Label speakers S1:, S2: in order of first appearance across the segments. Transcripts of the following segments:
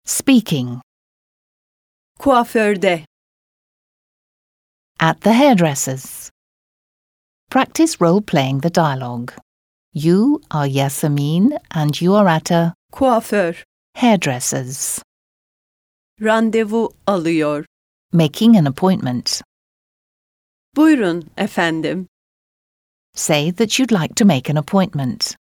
S1: Speaking.
S2: Kuaförde.
S1: At the hairdresser's. Practice role-playing the dialogue. You are Yasemin and you are at a
S2: Kuaför.
S1: hairdresser's.
S2: Randevu alıyor.
S1: Making an appointment.
S2: Buyurun efendim.
S1: Say that you'd like to make an appointment.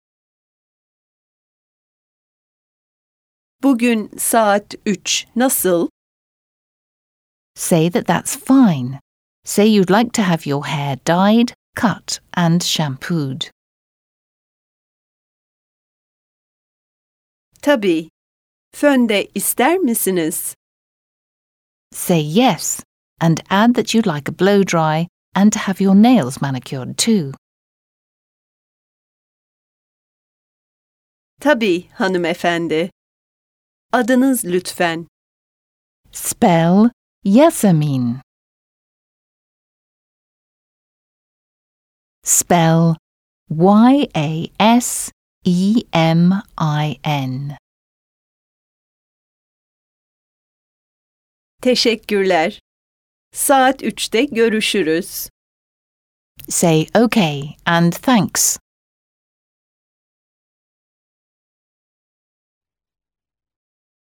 S2: Bugün saat 3 nasıl?
S1: Say that that's fine. Say you'd like to have your hair dyed, cut and shampooed.
S2: Tabii. Fön de ister misiniz?
S1: Say yes and add that you'd like a blow dry and to have your nails manicured too.
S2: Tabii hanımefendi. Adınız lütfen.
S1: Spell Yasemin. Spell Yasemin.
S2: Teşekkürler. Saat 3'te görüşürüz.
S1: Say okay and thanks.